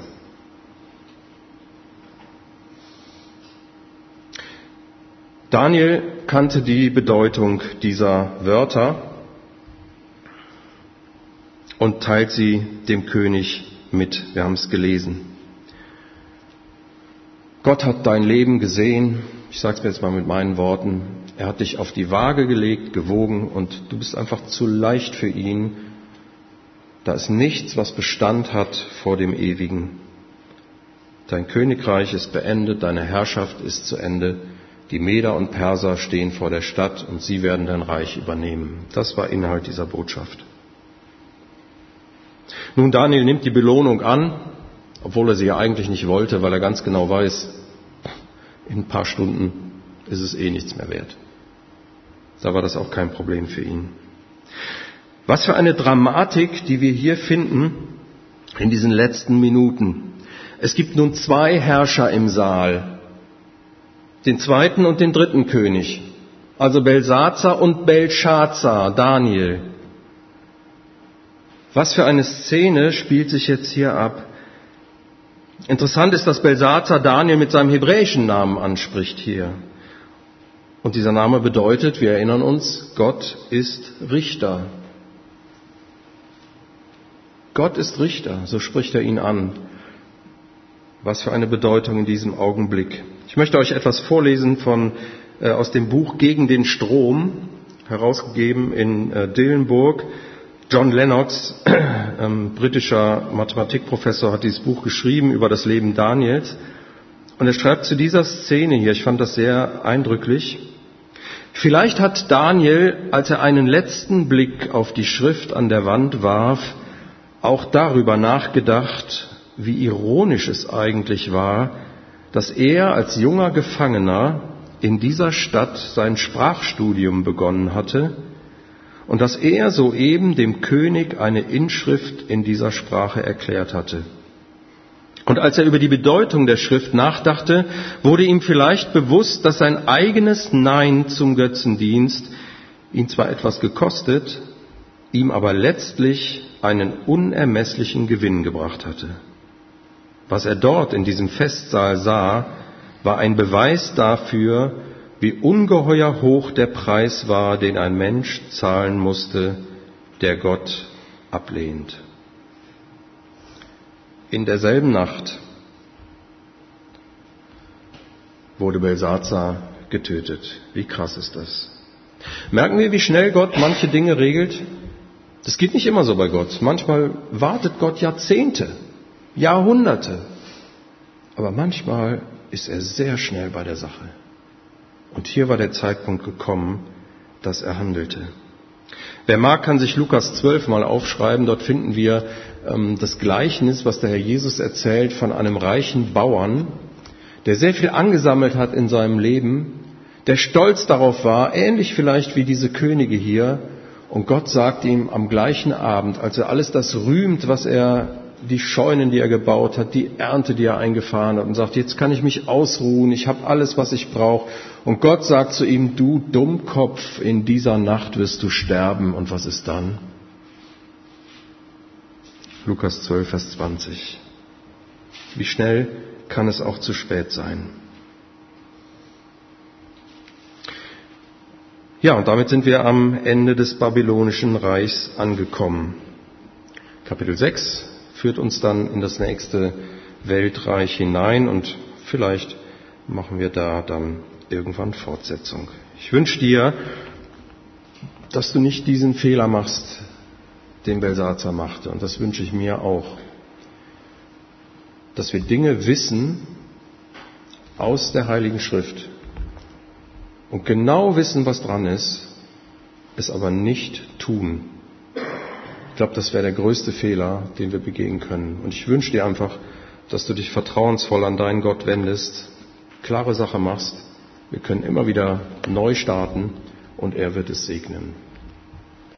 Daniel kannte die Bedeutung dieser Wörter und teilt sie dem König mit. Wir haben es gelesen. Gott hat dein Leben gesehen. Ich sage es mir jetzt mal mit meinen Worten. Er hat dich auf die Waage gelegt, gewogen und du bist einfach zu leicht für ihn. Da ist nichts, was Bestand hat vor dem Ewigen. Dein Königreich ist beendet, deine Herrschaft ist zu Ende. Die Meder und Perser stehen vor der Stadt und sie werden dein Reich übernehmen. Das war Inhalt dieser Botschaft. Nun, Daniel nimmt die Belohnung an, obwohl er sie ja eigentlich nicht wollte, weil er ganz genau weiß, in ein paar Stunden ist es eh nichts mehr wert. Da war das auch kein Problem für ihn. Was für eine Dramatik, die wir hier finden in diesen letzten Minuten. Es gibt nun zwei Herrscher im Saal. Den zweiten und den dritten König, also Belsazar und Belschazar, Daniel. Was für eine Szene spielt sich jetzt hier ab? Interessant ist, dass Belsazar Daniel mit seinem hebräischen Namen anspricht hier. Und dieser Name bedeutet, wir erinnern uns, Gott ist Richter. Gott ist Richter, so spricht er ihn an. Was für eine Bedeutung in diesem Augenblick. Ich möchte euch etwas vorlesen von, äh, aus dem Buch Gegen den Strom, herausgegeben in äh, Dillenburg. John Lennox, äh, britischer Mathematikprofessor, hat dieses Buch geschrieben über das Leben Daniels. Und er schreibt zu dieser Szene hier, ich fand das sehr eindrücklich, vielleicht hat Daniel, als er einen letzten Blick auf die Schrift an der Wand warf, auch darüber nachgedacht, wie ironisch es eigentlich war, dass er als junger Gefangener in dieser Stadt sein Sprachstudium begonnen hatte und dass er soeben dem König eine Inschrift in dieser Sprache erklärt hatte. Und als er über die Bedeutung der Schrift nachdachte, wurde ihm vielleicht bewusst, dass sein eigenes Nein zum Götzendienst ihn zwar etwas gekostet, ihm aber letztlich einen unermesslichen Gewinn gebracht hatte. Was er dort in diesem Festsaal sah, war ein Beweis dafür, wie ungeheuer hoch der Preis war, den ein Mensch zahlen musste, der Gott ablehnt. In derselben Nacht wurde Belsazar getötet. Wie krass ist das? Merken wir, wie schnell Gott manche Dinge regelt? Das geht nicht immer so bei Gott. Manchmal wartet Gott Jahrzehnte, Jahrhunderte. Aber manchmal ist er sehr schnell bei der Sache. Und hier war der Zeitpunkt gekommen, dass er handelte. Wer mag, kann sich Lukas zwölf mal aufschreiben. Dort finden wir ähm, das Gleichnis, was der Herr Jesus erzählt von einem reichen Bauern, der sehr viel angesammelt hat in seinem Leben, der stolz darauf war, ähnlich vielleicht wie diese Könige hier. Und Gott sagt ihm am gleichen Abend, als er alles das rühmt, was er die Scheunen, die er gebaut hat, die Ernte, die er eingefahren hat und sagt, jetzt kann ich mich ausruhen, ich habe alles, was ich brauche. Und Gott sagt zu ihm, du Dummkopf, in dieser Nacht wirst du sterben. Und was ist dann? Lukas zwölf, Vers zwanzig. Wie schnell kann es auch zu spät sein? Ja, und damit sind wir am Ende des babylonischen Reichs angekommen. Kapitel sechs führt uns dann in das nächste Weltreich hinein und vielleicht machen wir da dann irgendwann Fortsetzung. Ich wünsche dir, dass du nicht diesen Fehler machst, den Belsazar machte, und das wünsche ich mir auch, dass wir Dinge wissen aus der Heiligen Schrift und genau wissen, was dran ist, es aber nicht tun. Ich glaube, das wäre der größte Fehler, den wir begehen können. Und ich wünsche dir einfach, dass du dich vertrauensvoll an deinen Gott wendest, klare Sache machst. Wir können immer wieder neu starten und er wird es segnen.